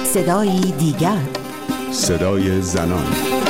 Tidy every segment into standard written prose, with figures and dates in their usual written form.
صدایی دیگر، صدای زنان.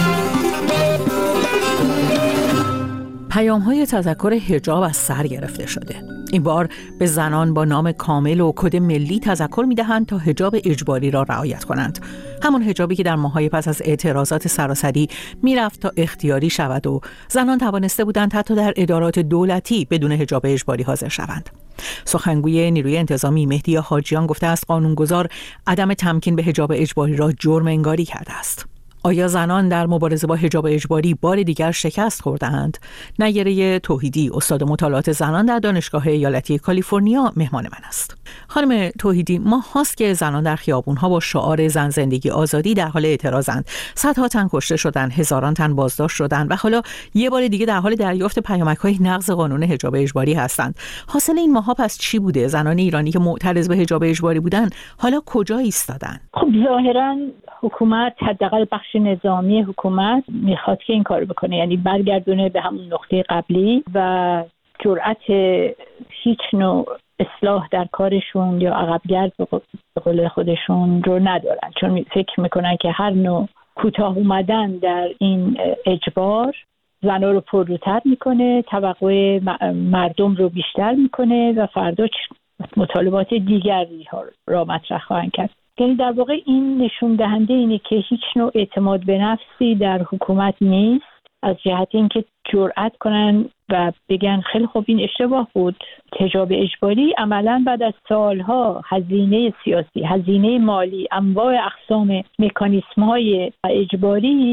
پیام‌های تذکر حجاب از سر گرفته شده. این بار به زنان با نام کامل و کد ملی تذکر می‌دهند تا حجاب اجباری را رعایت کنند. همون حجابی که در ماه‌های پس از اعتراضات سراسری میرفت تا اختیاری شود و زنان توانسته بودند حتی در ادارات دولتی بدون حجاب اجباری حاضر شوند. سخنگوی نیروی انتظامی مهدی حاجیان گفته است قانونگذار عدم تمکین به حجاب اجباری را جرم انگاری کرده است. آیا زنان در مبارزه با حجاب اجباری بار دیگر شکست خورده‌اند؟ نیره توحیدی، استاد مطالعات زنان در دانشگاه ایالتی کالیفرنیا مهمان من است. خانم توحیدی، ماه هاست که زنان در خیابون‌ها با شعار زن زندگی آزادی در حال اعتراضند. صدها تن کشته شدند، هزاران تن بازداشت شدند و حالا یه بار دیگه در حال دریافت پیامک‌های نقض قانون حجاب اجباری هستند. حاصل این ماه‌ها پس چی بوده؟ زنان ایرانی که معترض به حجاب اجباری بودند حالا کجا ایستادن؟ خب ظاهراً حکومت، حداقل بخش نظامی حکومت میخواد که این کارو بکنه، یعنی برگردونه به همون نقطه قبلی و جرأت هیچ نوع اصلاح در کارشون یا عقبگرد به قول خودشون رو ندارن، چون فکر میکنن که هر نوع کوتاه اومدن در این اجبار زنها رو پرروتر میکنه، توقع مردم رو بیشتر میکنه و فردا مطالبات دیگری ها را مطرح خواهند کرد. یعنی در واقع این نشون دهنده اینه که هیچ نوع اعتماد به نفسی در حکومت نیست، از جهت اینکه جرأت کنن و بگن خیلی خوب این اشتباه بود. حجاب اجباری عملاً بعد از سالها هزینه سیاسی، هزینه مالی، انواع اقسام مکانیسم‌های اجباری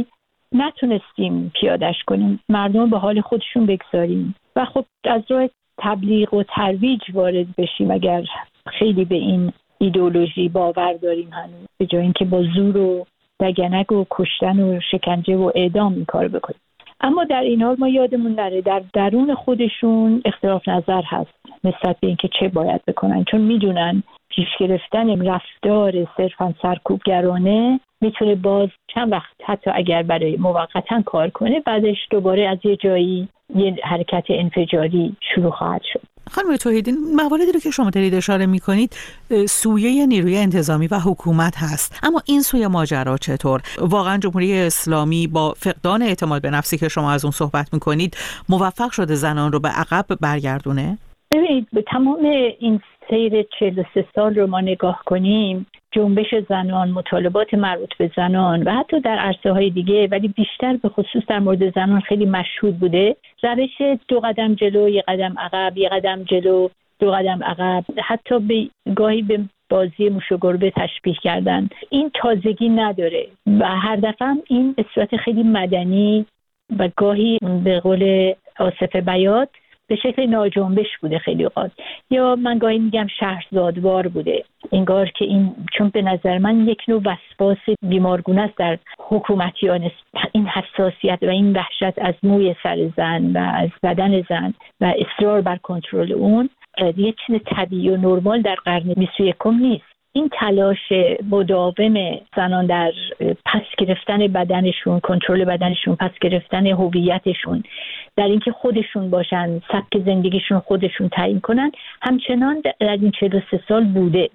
نتونستیم پیاده‌اش کنیم، مردم به حال خودشون بگذاریم و خب از راه تبلیغ و ترویج وارد بشیم اگر خیلی به این ایدئولوژی باور داریم هنوز، به جای اینکه با زور و دگنک و کشتن و شکنجه و اعدام این کار بکنیم. اما در این حال ما یادمون نره در درون خودشون اختلاف نظر هست نسبت به اینکه چه باید بکنن، چون میدونن پیش گرفتن رفتار صرفاً سرکوبگرانه میتونه باز چند وقت حتی اگر برای موقتا کار کنه بعدش دوباره از یه جایی یه حرکت انفجاری شروع خواهد شد. خانم توحیدی، مواردی رو که شما دارید اشاره می‌کنید سویه نیروی انتظامی و حکومت هست، اما این سوی ماجرا چطور؟ واقعا جمهوری اسلامی با فقدان اعتماد به نفسی که شما از اون صحبت می‌کنید موفق شده زنان رو به عقب برگردونه؟ ببینید به تمام این سیر 43 سال رو ما نگاه کنیم، جنبش زنان، مطالبات مربوط به زنان و حتی در عرصه‌های دیگه ولی بیشتر به خصوص در مورد زنان خیلی مشهود بوده. روش 2 قدم جلو، 1 قدم عقب، 1 قدم جلو، 2 قدم عقب، حتی گاهی به بازی موش و گربه تشبیه کردن. این تازگی نداره و هر دفعه هم این به صورت خیلی مدنی و گاهی به قول آصف بیات به شکل ناجنبش بوده خیلی اوقات، یا من گاهی میگم شهرزادوار بوده. انگار که این، چون به نظر من یک نوع وسواس بیمارگونه است در حکومتیان، این حساسیت و این وحشت از موی سر زن و از بدن زن و اصرار بر کنترل اون یک چیز طبیعی و نرمال در قرن 21 نیست. این تلاش مداوم زنان در پس گرفتن بدنشون، کنترل بدنشون، پس گرفتن هویتشون، در اینکه خودشون باشن، سبک زندگیشون خودشون تعیین کنن، همچنان در این 43 سال بوده.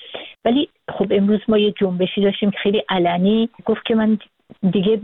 ولی خب امروز ما یه جنبشی داشتیم که خیلی علنی گفت که من دیگه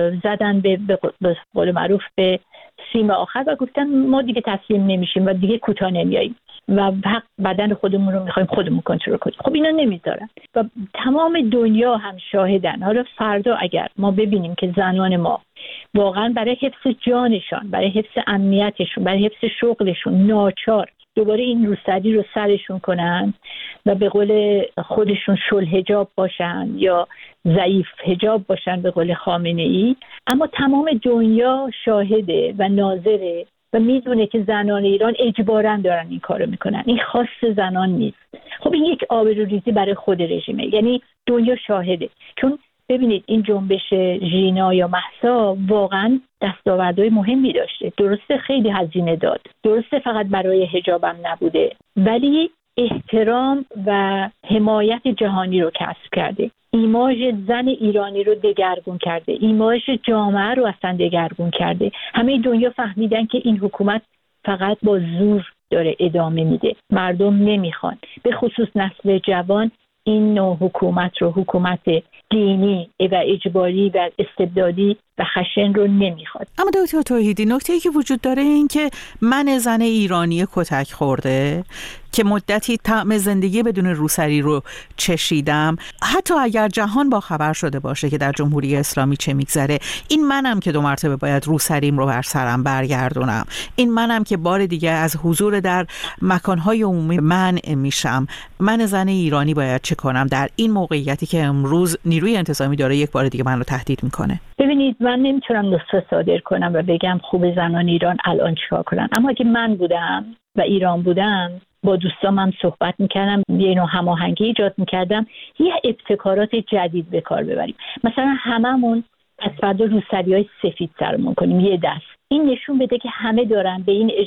زدن به قول معروف به سیم آخر و گفتن ما دیگه تسلیم نمیشیم و دیگه کوتاه نمیاییم و حق بدن خودمون رو میخوایم خودمون کنترل کنیم. خب اینا نمیذارن و تمام دنیا هم شاهدن. حالا فردا اگر ما ببینیم که زنان ما واقعا برای حفظ جانشان، برای حفظ امنیتشون، برای حفظ شغلشون ناچار دوباره این روسری رو سرشون کنن و به قول خودشون شل حجاب باشن یا ضعیف حجاب باشن به قول خامنه ای، اما تمام دنیا شاهده و ناظره و میدونه که زنان ایران اجباراً دارن این کارو میکنن، این خاص زنان نیست. خب این یک آبروریزی برای خود رژیمه، یعنی دنیا شاهده. چون ببینید این جنبش ژینا یا مهسا واقعا دستاوردهای مهمی داشته، درسته خیلی هزینه داد، درسته فقط برای حجابم نبوده، ولی احترام و حمایت جهانی رو کسب کرده، ایماژ زن ایرانی رو دگرگون کرده، ایماژ جامعه رو اصلا دگرگون کرده. همه دنیا فهمیدن که این حکومت فقط با زور داره ادامه میده، مردم نمیخوان، به خصوص نسل جوان این نوع حکومت رو، حکومت دینی و اجباری و استبدادی و خشن رو نمیخواد. اما دکتر توحیدی، نکته‌ای که وجود داره این که من زن ایرانی کتک خورده که مدتی طعم زندگی بدون روسری رو چشیدم، حتی اگر جهان با خبر شده باشه که در جمهوری اسلامی چه میگذره، این منم که 2 مرتبه باید روسریم رو بر سرم برگردونم، این منم که بار دیگه از حضور در مکانهای عمومی منع میشم. من زن ایرانی باید چه کنم در این موقعیتی که امروز نیروی انتظامی داره یک بار دیگه من رو تهدید میکنه؟ ببینید، من نمیتونم نسخه صادر کنم و بگم خوب زنان ایران الان چیکار کنن، اما اگه من بودم و ایران بودم، با دوستامم صحبت میکردم، یه نوع هماهنگی ایجاد میکردم، یه ابتکارات جدید به کار ببریم. مثلا هممون از فردا روسری‌های سفید سرمون کنیم یه دست. این نشون بده که همه دارن به این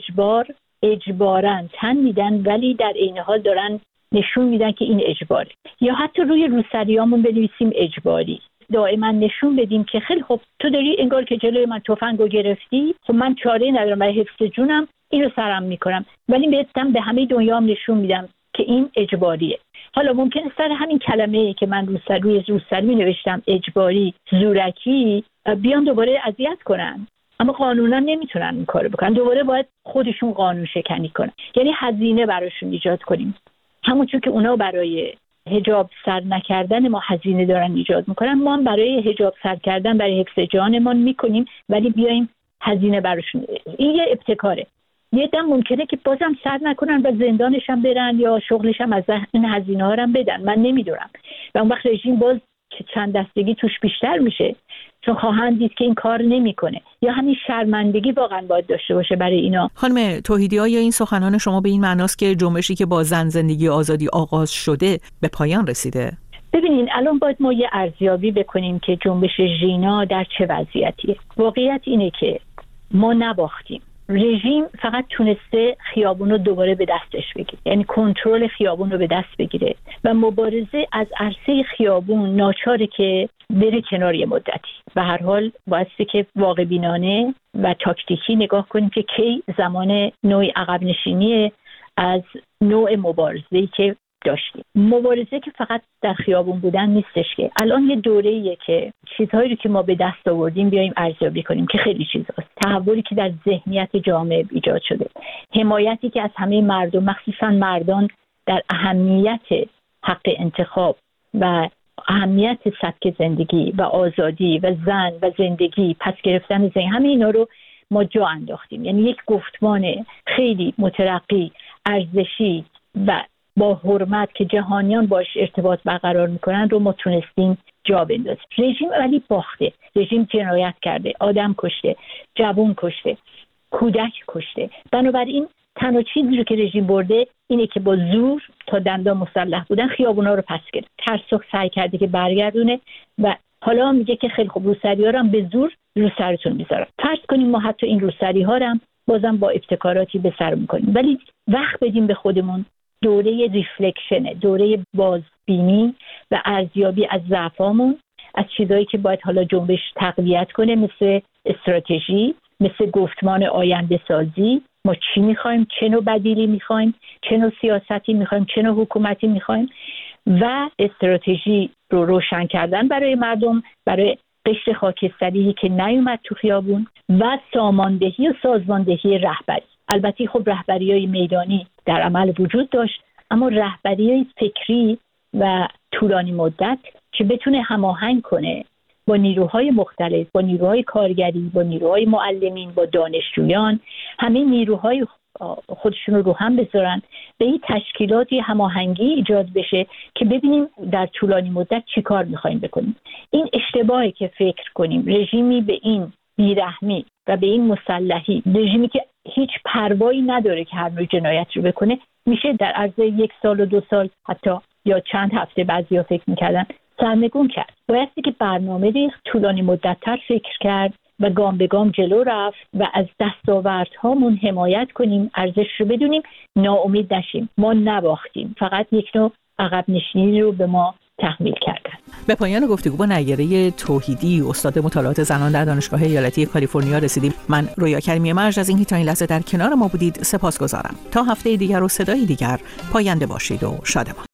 اجباراً تن میدن، ولی در عین حال دارن نشون میدن که این اجباره. یا حتی روی روسریامون بنویسیم اجباری. دائما نشون بدیم که خیلی خب تو داری انگار که جلوی من تفنگو گرفتی، خب من چاره ندارم، برای حفظ جونم اینو سرم میکنم، ولی بهتم به همه دنیا نشون میدم که این اجباریه. حالا ممکنه سر همین کلمه‌ای که من روی روسری نوشتم اجباری، زورکی، بیان دوباره اذیت کنن، اما قانونا نمیتونن این کارو بکنن، دوباره باید خودشون قانون شکنی کنن. یعنی هزینه براشون ایجاد کنیم، همونطور که اونا برای حجاب سر نکردن ما هزینه دارن ایجاد میکنن، ما هم برای حجاب سر کردن، برای حفظ جانمان میکنیم، ولی بیایم هزینه براشون. این یه ابتکاره. یه دم ممکنه که بازم سر نکنن و زندانش هم برن یا شغلش هم از این هزینه ها هم بدن، من نمیدونم. و اون وقت رژیم باز چند دستگی توش بیشتر میشه، چون خواهند دید که این کار نمیکنه. یا همین شرمندگی واقعا باید داشته باشه برای اینا. خانم توحیدی، آیا این سخنان شما به این معناست که جنبشی که با زن زندگی آزادی آغاز شده به پایان رسیده؟ ببینین، الان باید ما یه ارزیابی بکنیم که جنبش ژینا در چه وضعیتیه. واقعیت اینه که ما نباختیم. رژیم فقط تونسته خیابون رو دوباره به دستش بگیره، یعنی کنترل خیابون رو به دست بگیره و مبارزه از عرصه خیابون ناچاره که بره کنار یه مدتی. به هر حال بایستی که واقع بینانه و تاکتیکی نگاه کنیم که کی زمان نوع عقب نشینی از نوع مبارزه‌ای که داشتیم. مبارزه که فقط در خیابون بودن نیستش، که الان یه دوره‌ایه که چیزهایی رو که ما به دست آوردیم بیایم ارزیابی کنیم که خیلی چیزاست. تحولی که در ذهنیت جامعه ایجاد شده، حمایتی که از همه مردم، مخصوصا مردان، در اهمیت حق انتخاب و اهمیت سبک زندگی و آزادی و زن و زندگی، پس گرفتن زن، همه اینا رو ما جا انداختیم. یعنی یک گفتمان خیلی مترقی، ارزشی و با حرمت که جهانیان باش ارتباط برقرار میکنن رو ما تونستیم جا بندازیم. رژیم ولی باخته. رژیم جنایت کرده، آدم کشته، جوان کشته، کودک کشته. بنابراین تنها چیزی رو که رژیم برده اینه که با زور تا دندان مسلح بودن خیابونا رو پس گرفت. ترسک سعی کرده که برگردونه و حالا میگه که خیلی خوب روسری‌ها رو هم به زور رو سرتون میذارم. فرض کنیم ما حتی این روسری‌ها رو هم بازم با ابتکاراتی به سر میکنیم، ولی وقت بدیم به خودمون. دوره ریفلکشنه، دوره بازبینی و ارزیابی از ضعفامون، از چیزایی که باید حالا جنبش تقویت کنه، مثل استراتژی، مثل گفتمان آینده سازی. ما چی میخوایم، چه نوع بدیلی میخوایم، چه نوع سیاستی میخوایم، چه نوع حکومتی میخوایم، و استراتژی رو روشن کردن برای مردم، برای قشر خاکستری که نیومد تو خیابون، و ساماندهی و سازماندهی رهبری. البته خب رهبری‌های میدانی در عمل وجود داشت، اما رهبری‌های فکری و طولانی مدت که بتونه هماهنگ کنه با نیروهای مختلف، با نیروهای کارگری، با نیروهای معلمین، با دانشجویان، همه نیروهای خودشون رو هم بذارن، به این تشکیلاتی هماهنگی ایجاد بشه که ببینیم در طولانی مدت چی کار می‌خوایم بکنیم. این اشتباهی که فکر کنیم رژیمی به این بیرحمی و به این مسلحی، رژیمی که هیچ پروایی نداره که هر نوع جنایت رو بکنه، میشه در عرض 1 سال و 2 سال حتی یا چند هفته، بعضیا فکر میکردن، سرنگون کرد. بایستی که برنامه ریخت، طولانی مدت‌تر فکر کرد و گام به گام جلو رفت و از دستاوردهامون حمایت کنیم، ارزش رو بدونیم، ناامید نشیم. ما نباختیم، فقط یک نوع عقب نشینی رو به ما تحمیل کردن. به پایان گفتگو با نیره توحیدی، استاد مطالعات زنان در دانشگاه ایالتی کالیفرنیا رسیدیم. من رویا کریمی مرج از اینکه تا این لحظه در کنار ما بودید سپاسگزارم. تا هفته دیگر و صدای دیگر، پاینده باشید و شادمان.